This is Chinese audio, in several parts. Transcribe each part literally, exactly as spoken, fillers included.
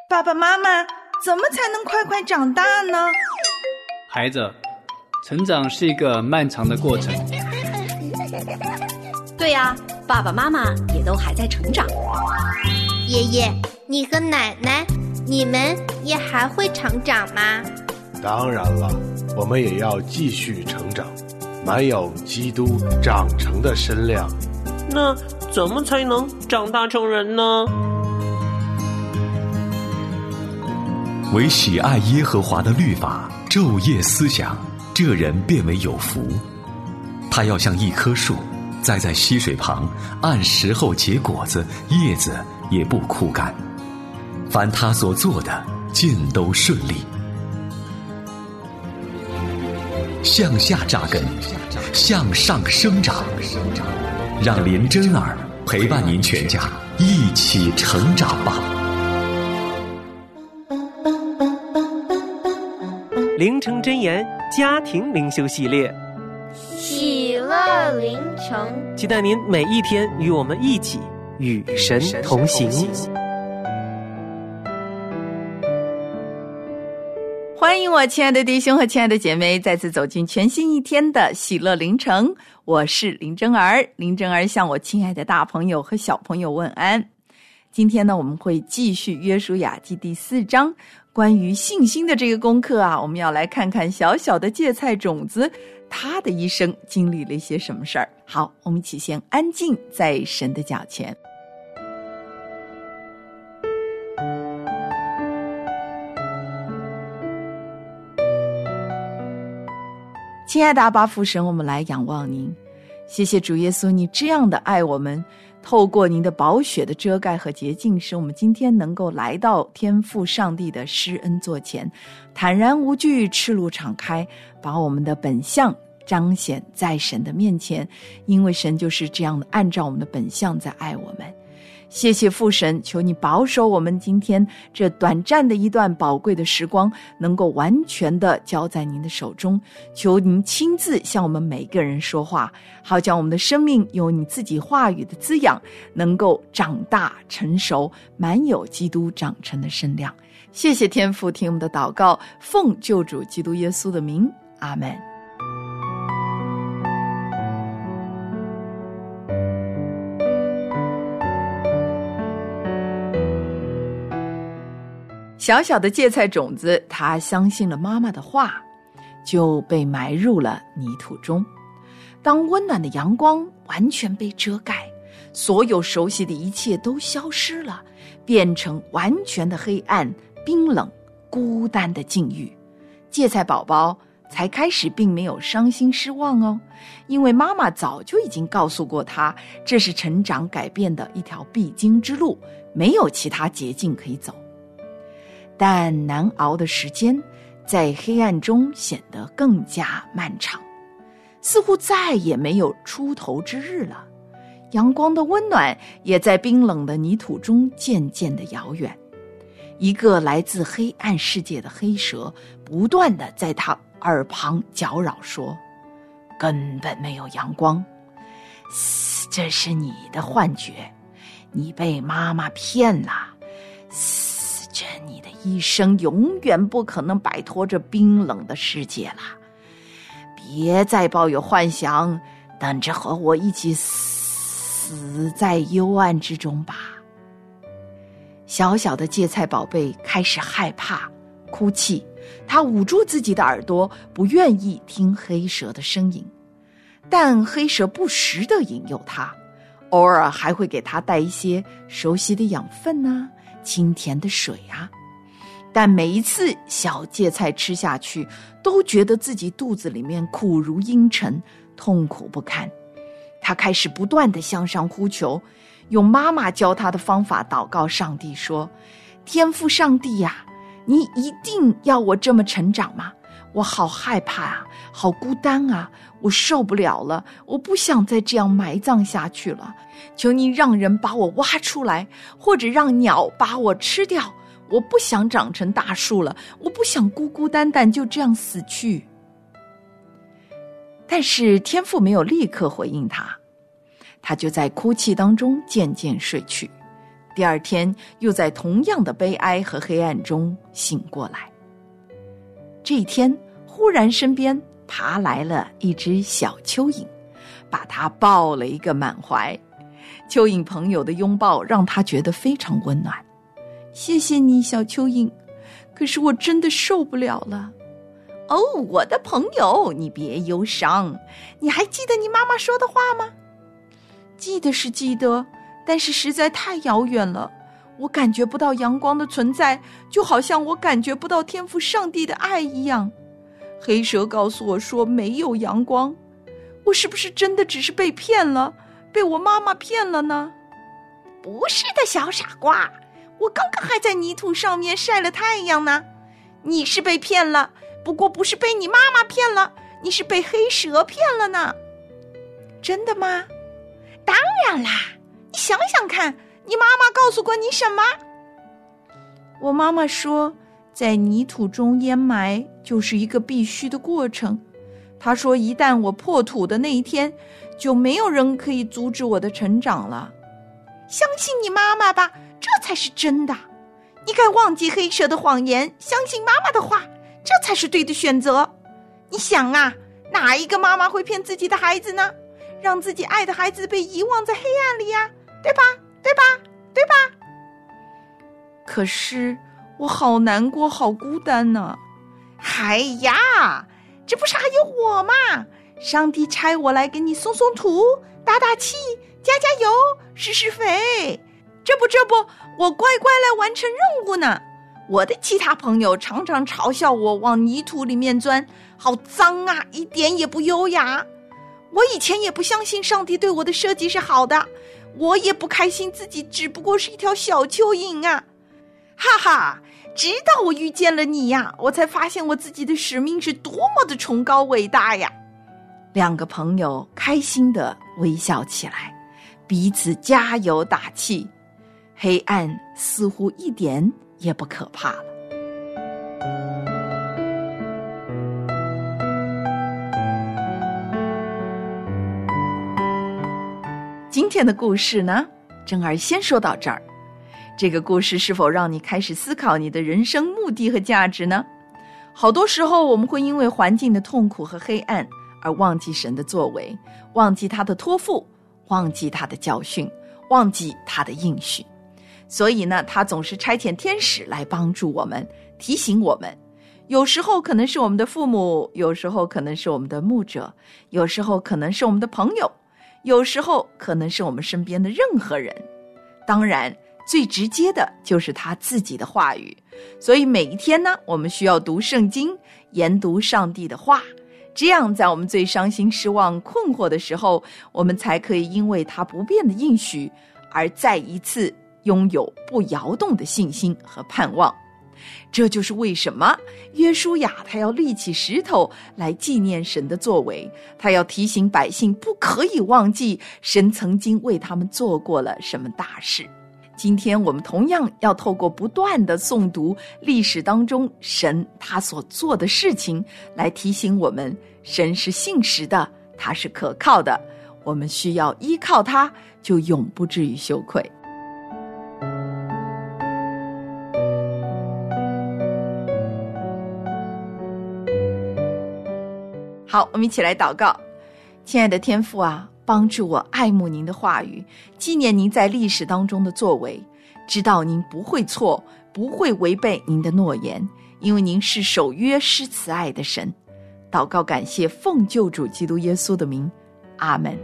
爸爸妈妈，怎么才能快快长大呢？ 孩子，成长是一个漫长的过程。 对呀，爸爸妈妈也都还在成长。 爷爷，你和奶奶，你们也还会成长吗？ 当然了，我们也要继续成长，满有基督长成的身量。 那怎么才能长大成人呢？ 唯喜爱耶和华的律法，昼夜思想，这人便为有福。他要像一棵树，栽在溪水旁，按时候结果子，叶子也不枯干。凡他所做的，尽都顺利。向下扎根，向上生长，让林真儿陪伴您全家一起成长吧。 灵城真言家庭灵修系列， 喜乐灵城， 期待您每一天与我们一起与神同行。 欢迎我亲爱的弟兄和亲爱的姐妹再次走进全新一天的喜乐灵城，我是林真儿。林真儿向我亲爱的大朋友和小朋友问安。今天呢，我们会继续约书亚记第四章关于信心的这个功课啊，我们要来看看小小的芥菜种子，他的一生经历了一些什么事儿。好，我们一起先安静在神的脚前。亲爱的阿爸父神，我们来仰望您，谢谢主耶稣，你这样的爱我们，透过您的宝血的遮盖和洁净，使我们今天能够来到天父上帝的施恩座前，坦然无惧，赤露敞开，把我们的本相彰显在神的面前，因为神就是这样的按照我们的本相在爱我们。谢谢父神，求你保守我们今天这短暂的一段宝贵的时光能够完全的交在您的手中，求您亲自向我们每个人说话，好将我们的生命有你自己话语的滋养，能够长大成熟，满有基督长成的身量。谢谢天父，听我们的祷告，奉救主基督耶稣的名，阿们。小小的芥菜种子，他相信了妈妈的话，就被埋入了泥土中。当温暖的阳光完全被遮盖，所有熟悉的一切都消失了，变成完全的黑暗、冰冷、孤单的境遇。芥菜宝宝才开始并没有伤心失望哦，因为妈妈早就已经告诉过他，这是成长改变的一条必经之路，没有其他捷径可以走。但难熬的时间在黑暗中显得更加漫长，似乎再也没有出头之日了。阳光的温暖也在冰冷的泥土中渐渐的遥远。一个来自黑暗世界的黑蛇不断地在他耳旁搅扰说，根本没有阳光，这是你的幻觉，你被妈妈骗了，这你的一生永远不可能摆脱这冰冷的世界了，别再抱有幻想，等着和我一起死在幽暗之中吧。小小的芥菜宝贝开始害怕哭泣，他捂住自己的耳朵，不愿意听黑蛇的声音，但黑蛇不时地引诱他，偶尔还会给他带一些熟悉的养分啊，清甜的水啊，但每一次小芥菜吃下去，都觉得自己肚子里面苦如阴沉，痛苦不堪。他开始不断地向上呼求，用妈妈教他的方法祷告上帝说，天父上帝呀、啊，你一定要我这么成长吗？我好害怕啊，好孤单啊，我受不了了，我不想再这样埋葬下去了，求你让人把我挖出来，或者让鸟把我吃掉，我不想长成大树了，我不想孤孤单单就这样死去。但是天父没有立刻回应他，他就在哭泣当中渐渐睡去。 第二天又在同样的悲哀和黑暗中醒过来。这一天，忽然身边爬来了一只小蚯蚓，把他抱了一个满怀。蚯蚓朋友的拥抱让他觉得非常温暖。谢谢你，小蚯蚓，可是我真的受不了了。哦，我的朋友，你别忧伤，你还记得你妈妈说的话吗？记得是记得，但是实在太遥远了，我感觉不到阳光的存在，就好像我感觉不到天父上帝的爱一样。黑蛇告诉我说没有阳光，我是不是真的只是被骗了，被我妈妈骗了呢？不是的，小傻瓜，我刚刚还在泥土上面晒了太阳呢。你是被骗了，不过不是被你妈妈骗了，你是被黑蛇骗了呢。真的吗？当然啦，你想想看，你妈妈告诉过你什么？我妈妈说，在泥土中淹埋就是一个必须的过程。她说，一旦我破土的那一天，就没有人可以阻止我的成长了。相信你妈妈吧，这才是真的。你该忘记黑蛇的谎言，相信妈妈的话，这才是对的选择。你想啊，哪一个妈妈会骗自己的孩子呢？让自己爱的孩子被遗忘在黑暗里呀，对吧？对吧？对吧？可是我好难过，好孤单呢。哎呀，这不是还有我吗？上帝差我来给你松松土，打打气，加加油，施施肥。这不这不，我乖乖来完成任务呢。我的其他朋友常常嘲笑我往泥土里面钻，好脏啊，一点也不优雅。我以前也不相信上帝对我的设计是好的，我也不开心自己只不过是一条小蚯蚓啊。哈哈，直到我遇见了你呀，我才发现我自己的使命是多么的崇高伟大呀。两个朋友开心地微笑起来，彼此加油打气，黑暗似乎一点也不可怕了。今天的故事呢，珍儿先说到这儿。这个故事是否让你开始思考你的人生目的和价值呢？好多时候我们会因为环境的痛苦和黑暗而忘记神的作为，忘记他的托付，忘记他的教训，忘记他的应许。所以呢，他总是差遣天使来帮助我们，提醒我们。有时候可能是我们的父母，有时候可能是我们的牧者，有时候可能是我们的朋友，有时候可能是我们身边的任何人。当然最直接的就是他自己的话语。所以每一天呢，我们需要读圣经，研读上帝的话，这样在我们最伤心失望困惑的时候，我们才可以因为他不变的应许而再一次拥有不摇动的信心和盼望。这就是为什么约书亚他要立起石头来纪念神的作为，他要提醒百姓不可以忘记神曾经为他们做过了什么大事。今天我们同样要透过不断的诵读历史当中神他所做的事情，来提醒我们神是信实的，他是可靠的，我们需要依靠他，就永不至于羞愧。好，我们一起来祷告。亲爱的天父啊，帮助我爱慕您的话语，纪念您在历史当中的作为，知道您不会错，不会违背您的诺言，因为您是守约施慈爱的神。祷告感谢，奉救主基督耶稣的名，阿们。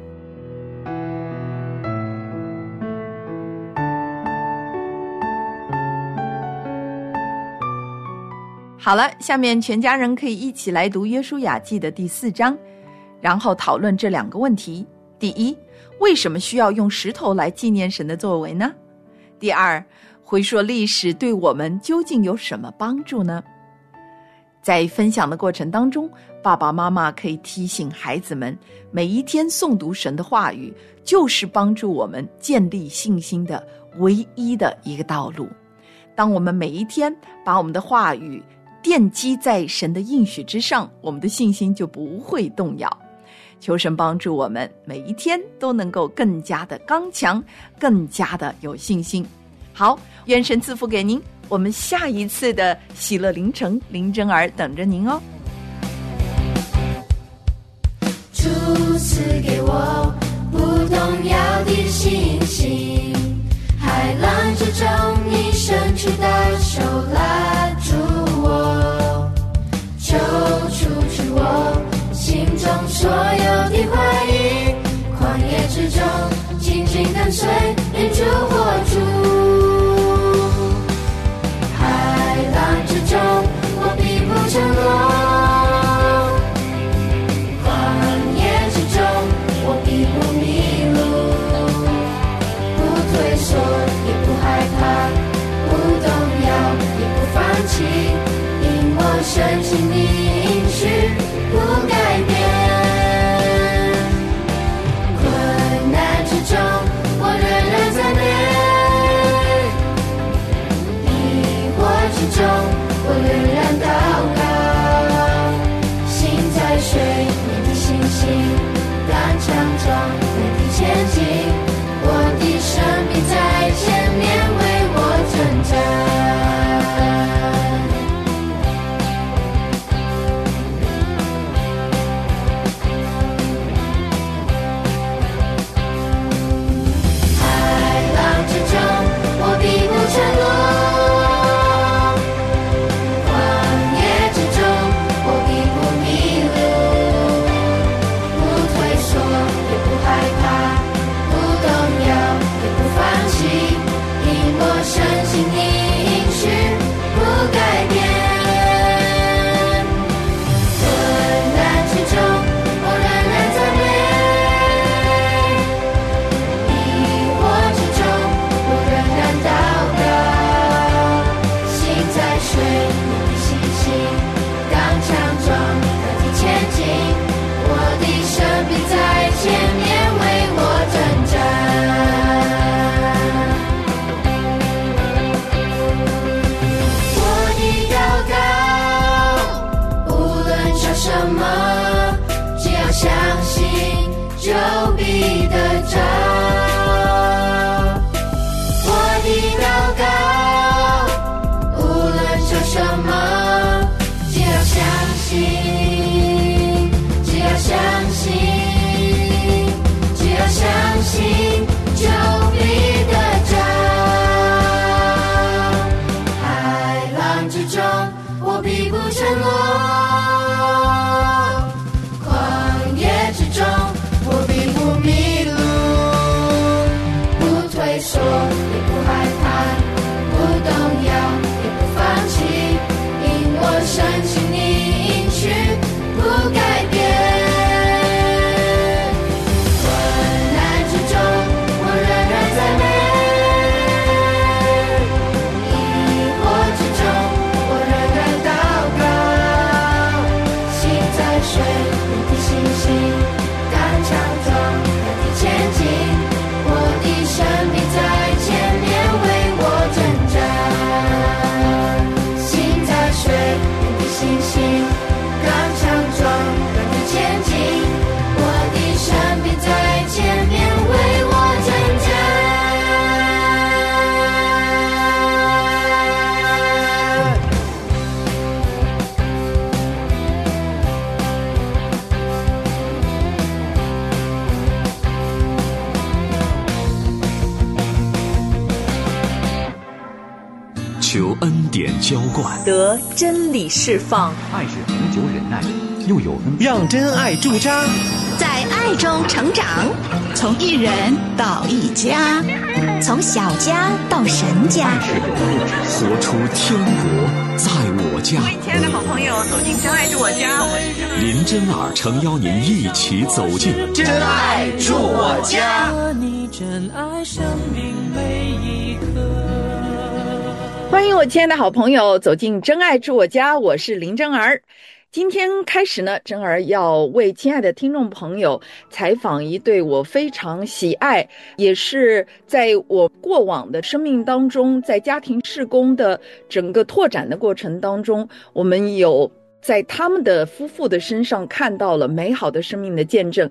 好了，下面全家人可以一起来读约书亚记的第四章，然后讨论这两个问题。第一，为什么需要用石头来纪念神的作为呢？第二，回溯历史对我们究竟有什么帮助呢？在分享的过程当中，爸爸妈妈可以提醒孩子们，每一天诵读神的话语，就是帮助我们建立信心的唯一的一个道路。当我们每一天把我们的话语奠基在神的应许之上，我们的信心就不会动摇。求神帮助我们每一天都能够更加的刚强，更加的有信心。 好，愿神赐福给您，我们下一次的喜乐凌晨，林真儿等着您哦。 主赐给我不动摇的信心，海浪之中你伸出的手拉住我，救出去我心中所有的怀疑，旷野之中紧紧跟随，连主活主，海浪之中我必不沉落，因我深信你应许不改变，困难之中我仍然在美，迷惑之中我仍然祷告，心在水面的星星，刚强壮人的前进，我的生命在前面为我征战。 求恩典浇灌， 得真理释放， 爱是恒久忍耐，又有恩， 让真爱驻扎， 在爱中成长， 从一人到一家， 从小家到神家， 活出天国在我家。 各位亲爱的好朋友，走进真爱住我家，我是林真儿诚邀您一起走进真爱住我家。 你真爱生命每一刻。 欢迎我亲爱的好朋友走进真爱住我家，我是林真儿。今天开始呢，真儿要为亲爱的听众朋友采访一对我非常喜爱，也是在我过往的生命当中，在家庭事工的整个拓展的过程当中，我们有在他们的夫妇的身上看到了美好的生命的见证。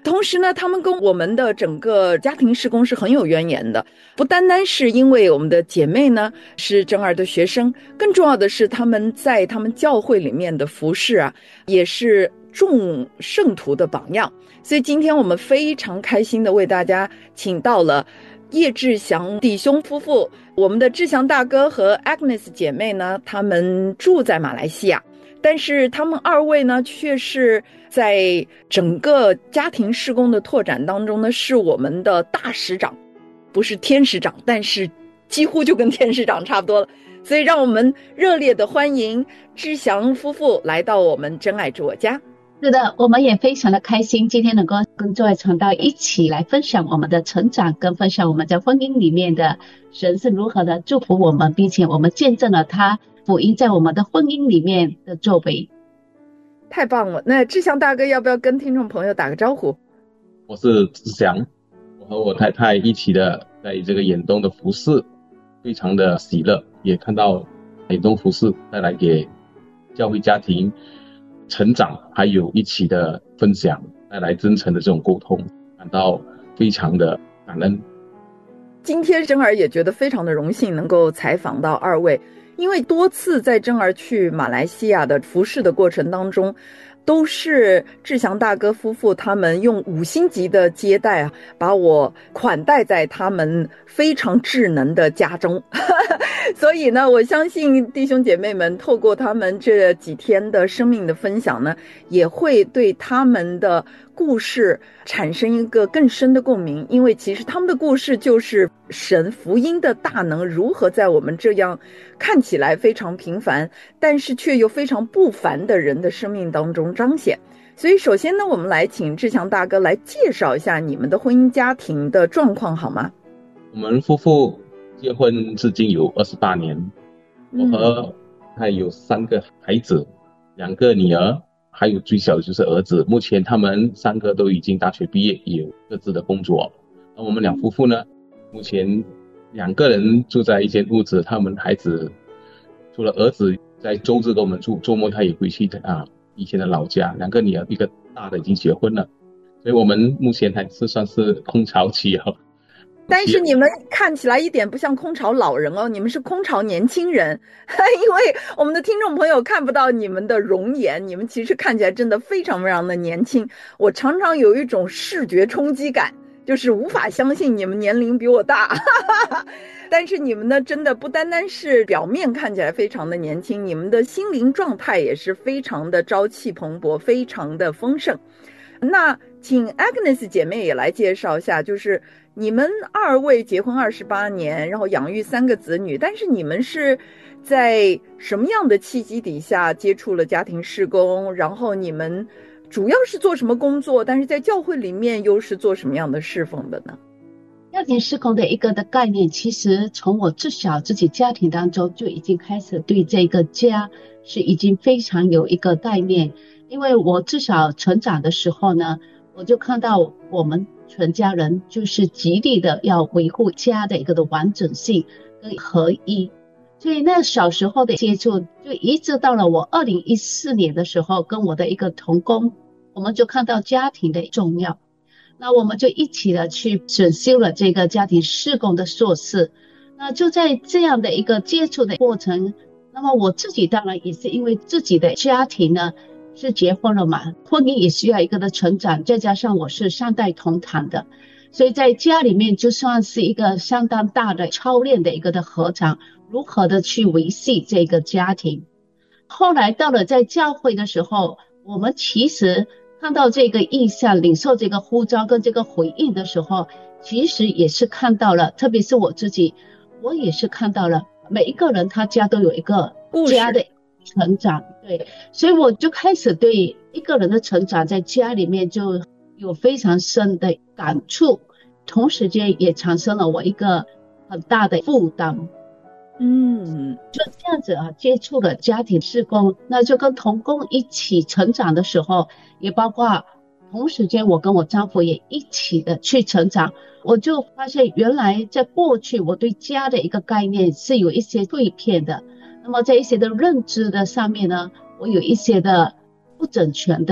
同时呢，他们跟我们的整个家庭事工是很有渊源的，不单单是因为我们的姐妹呢是真儿的学生，更重要的是他们在他们教会里面的服事啊，也是众圣徒的榜样。所以今天我们非常开心的为大家请到了叶志祥弟兄夫妇，我们的志祥大哥和 Agnes 姐妹呢，他们住在马来西亚，但是他们二位呢，却是在整个家庭事工的拓展当中呢，是我们的大使长，不是天使长，但是几乎就跟天使长差不多了。所以让我们热烈的欢迎志祥夫妇来到我们真爱住我家。 是的，我们也非常的开心，今天能够跟各位传道一起来分享我们的成长，跟分享我们在婚姻里面的神是如何的祝福我们，并且我们见证了他福音在我们的婚姻里面的作为。 太棒了，那志祥大哥要不要跟听众朋友打个招呼？ 我是志祥，我和我太太一起的在这个远东的服事，非常的喜乐，也看到远东服事带来给教会家庭成长，还有一起的分享，带来真诚的这种沟通，感到非常的感恩。 今天真儿也觉得非常的荣幸能够采访到二位，因为多次在真儿去马来西亚的服事的过程当中，都是志祥大哥夫妇他们用五星级的接待啊，把我款待在他们非常智能的家中所以呢，我相信弟兄姐妹们透过他们这几天的生命的分享呢，也会对他们的故事产生一个更深的共鸣，因为其实他们的故事就是神福音的大能如何在我们这样看起来非常平凡，但是却又非常不凡的人的生命当中彰显。所以首先呢，我们来请志强大哥来介绍一下你们的婚姻家庭的状况好吗？ 我们夫妇结婚至今有二十八年，我和他有三个孩子，两个女儿，还有最小的就是儿子。目前他们三个都已经大学毕业，也有各自的工作。而我们两夫妇呢，目前两个人住在一间屋子，他们孩子除了儿子在周日跟我们住，周末他也回去啊以前的老家。两个女儿，一个大的已经结婚了，所以我们目前还是算是空巢期哦。 但是你们看起来一点不像空巢老人哦，你们是空巢年轻人因为我们的听众朋友看不到你们的容颜，你们其实看起来真的非常非常的年轻，我常常有一种视觉冲击感，就是无法相信你们年龄比我大但是你们呢，真的不单单是表面看起来非常的年轻，你们的心灵状态也是非常的朝气蓬勃，非常的丰盛。那请 Agnes 姐妹也来介绍一下，就是你们二位结婚二十八年，然后养育三个子女，但是你们是在什么样的契机底下接触了家庭事工，然后你们主要是做什么工作，但是在教会里面又是做什么样的侍奉的呢？ 家庭事工的一个的概念，其实从我至少自己家庭当中就已经开始对这个家是已经非常有一个概念。因为我至少成长的时候呢，我就看到我们全家人就是极力的要维护家的一个的完整性跟合一，所以那小时候的接触就一直到了我二零一四年的时候，跟我的一个同工，我们就看到家庭的重要，那我们就一起的去选修了这个家庭事工的硕士。那就在这样的一个接触的过程，那么我自己当然也是因为自己的家庭呢是结婚了嘛，婚姻也需要一个的成长，再加上我是三代同堂的，所以在家里面就算是一个相当大的操练的一个的合场，如何的去维系这个家庭。后来到了在教会的时候，我们其实看到这个意向，领受这个呼召跟这个回应的时候，其实也是看到了，特别是我自己，我也是看到了每一个人他家都有一个家的成长，对，所以我就开始对一个人的成长在家里面就有非常深的感触，同时间也产生了我一个很大的负担。嗯，就这样子啊，接触了家庭事工，那就跟同工一起成长的时候，也包括同时间我跟我丈夫也一起的去成长，我就发现原来在过去我对家的一个概念是有一些碎片的，那么在一些的认知的上面呢，我有一些的不整全的，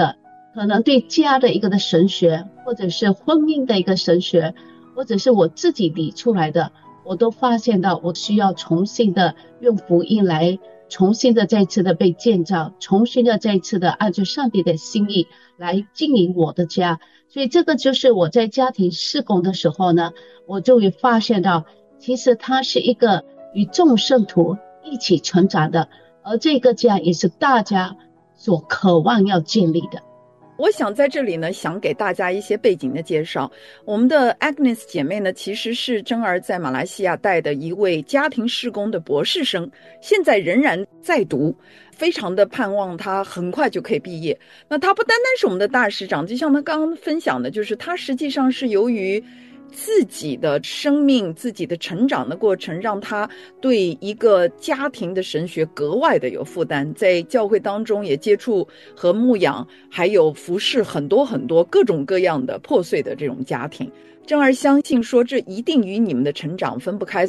可能对家的一个的神学，或者是婚姻的一个神学，或者是我自己理出来的，我都发现到我需要重新的用福音来重新的再次的被建造，重新的再次的按照上帝的心意来经营我的家。所以这个就是我在家庭事工的时候呢，我就会发现到其实它是一个与众圣徒一起成长的，而这个家也是大家所渴望要建立的。 我想在这里呢，想给大家一些背景的介绍。我们的 Agnes 姐妹呢，其实是珍儿在马来西亚带的一位家庭事工的博士生，现在仍然在读，非常的盼望她很快就可以毕业。那她不单单是我们的大师长，就像她刚刚分享的，就是她实际上是由于自己的生命自己的成长的过程，让他对一个家庭的神学格外的有负担，在教会当中也接触和牧养还有服侍很多很多各种各样的破碎的这种家庭。珍儿相信说这一定与你们的成长分不开。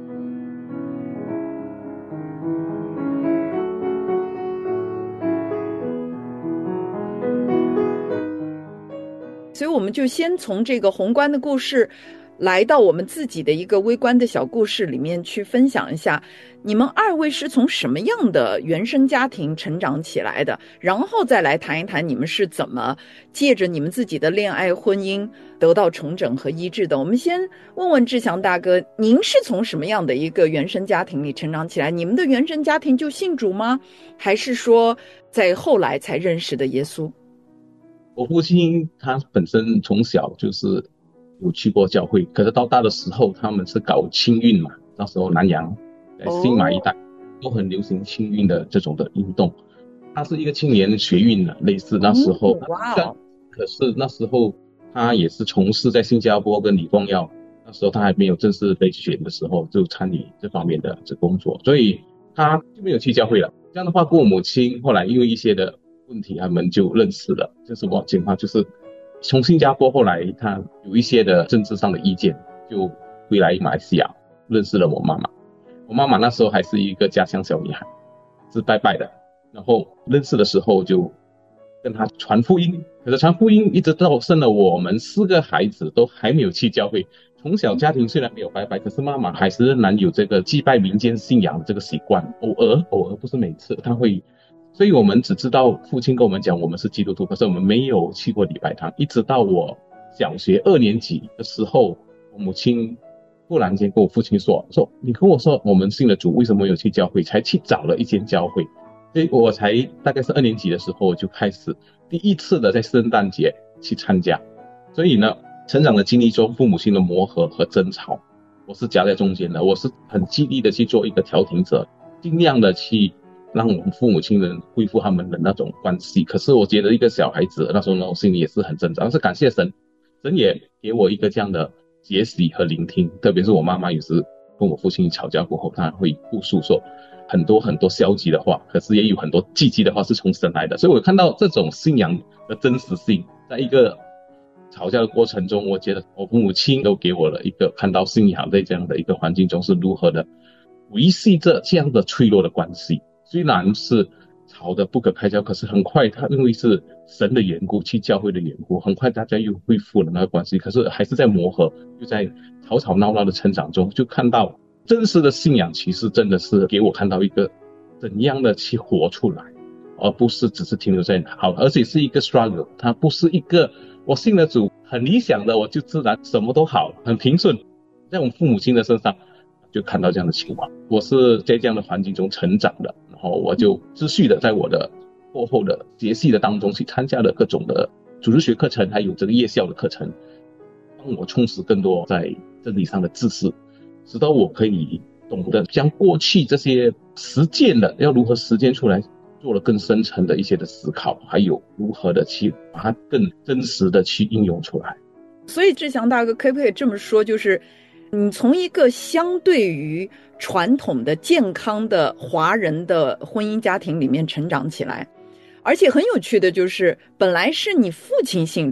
所以我们就先从这个宏观的故事来到我们自己的一个微观的小故事里面去分享一下，你们二位是从什么样的原生家庭成长起来的，然后再来谈一谈你们是怎么借着你们自己的恋爱婚姻得到重整和医治的。我们先问问志强大哥，您是从什么样的一个原生家庭里成长起来？你们的原生家庭就信主吗？还是说在后来才认识的耶稣？ 我父亲他本身从小就是有去过教会，可是到大的时候他们是搞青运嘛，那时候南洋在新马一带都很流行青运的这种的运动，他是一个青年学运的类似那时候、 嗯、哇可是那时候他也是从事在新加坡跟李光耀，那时候他还没有正式被选的时候就参与这方面的这工作，所以他就没有去教会了。这样的话跟我母亲后来因为一些的问题他们就认识了，这是什么情况，就是从新加坡后来他有一些的政治上的意见，就回来马来西亚认识了我妈妈。我妈妈那时候还是一个家乡小女孩，是拜拜的，然后认识的时候就跟她传福音，可是传福音一直到生了我们四个孩子都还没有去教会。从小家庭虽然没有拜拜，可是妈妈还是仍然有这个祭拜民间信仰的这个习惯，偶尔偶尔不是每次她会，所以我们只知道父亲跟我们讲我们是基督徒，可是我们没有去过礼拜堂。一直到我小学二年级的时候，我母亲突然间跟我父亲说说你跟我说我们信了主，为什么没有去教会？才去找了一间教会。所以我才大概是二年级的时候就开始第一次的在圣诞节去参加。所以呢，成长的经历中父母亲的磨合和争吵，我是夹在中间的，我是很极力的去做一个调停者，尽量的去让我们父母亲人恢复他们的那种关系。可是我觉得一个小孩子那时候呢，我心里也是很挣扎，但是感谢神，神也给我一个这样的结习和聆听。特别是我妈妈有时跟我父亲吵架过后，她会复述说很多很多消极的话，可是也有很多积极的话是从神来的。所以我看到这种信仰的真实性，在一个吵架的过程中，我觉得我父母亲都给我了一个看到信仰在这样的一个环境中是如何的维系着这样的脆弱的关系。虽然是吵得不可开交，可是很快他因为是神的缘故，去教会的缘故，很快大家又恢复了那个关系。可是还是在磨合，就在吵吵闹闹的成长中，就看到真实的信仰其实真的是给我看到一个怎样的去活出来，而不是只是停留在好，而且是一个 struggle。 它不是一个我信了主很理想的我就自然什么都好很平顺，在我们父母亲的身上就看到这样的情况。我是在这样的环境中成长的，然后我就持续的在我的过后的节系的当中去参加了各种的主日学课程，还有这个夜校的课程，帮我充实更多在真理上的知识，直到我可以懂得将过去这些实践的要如何实践出来，做了更深层的一些的思考，还有如何的去把它更真实的去应用出来。 所以志强大哥可不可以这么说，就是你从一个相对于传统的健康的华人的婚姻家庭里面成长起来，而且很有趣的就是本来是你父亲信主，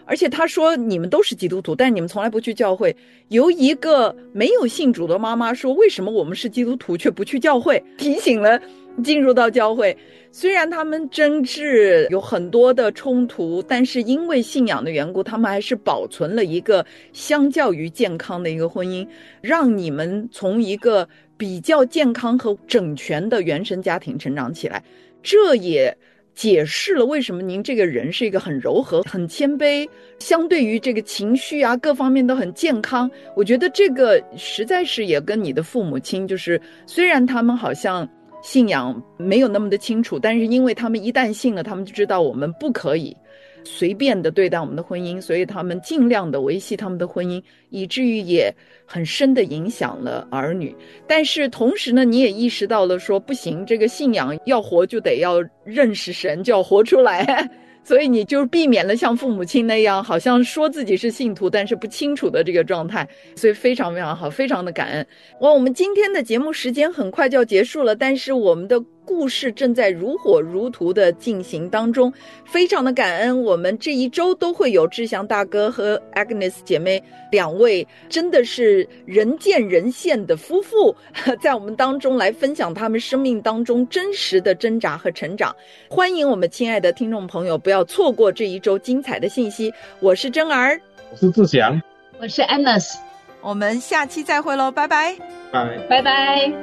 而且他说你们都是基督徒，但是你们从来不去教会。由一个没有信主的妈妈说，为什么我们是基督徒却不去教会，提醒了进入到教会。虽然他们争执有很多的冲突，但是因为信仰的缘故，他们还是保存了一个相较于健康的一个婚姻，让你们从一个比较健康和整全的原生家庭成长起来。这也解释了为什么您这个人是一个很柔和、很谦卑，相对于这个情绪啊各方面都很健康。我觉得这个实在是也跟你的父母亲，就是虽然他们好像信仰没有那么的清楚，但是因为他们一旦信了，他们就知道我们不可以随便的对待我们的婚姻，所以他们尽量的维系他们的婚姻，以至于也很深的影响了儿女。但是同时呢，你也意识到了说不行，这个信仰要活就得要认识神，就要活出来，所以你就避免了像父母亲那样好像说自己是信徒但是不清楚的这个状态。所以非常非常好，非常的感恩。哇，我们今天的节目时间很快就要结束了，但是我们的故事正在如火如荼的进行当中，非常的感恩。我们这一周都会有志祥大哥和 Agnes 姐妹两位真的是人见人羡的夫妇，在我们当中来分享他们生命当中真实的挣扎和成长。欢迎我们亲爱的听众朋友不要错过这一周精彩的信息。我是珍儿， 我是志祥， 我是 Agnes， 我们下期再会咯，拜拜拜拜拜。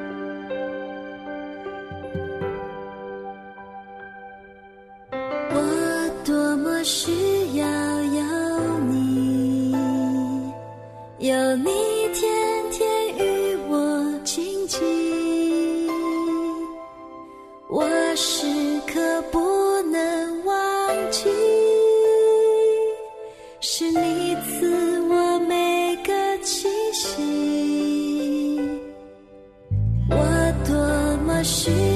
我多么需要有你，有你天天与我亲近，我时刻不能忘记，是你赐我每个气息，我多么需要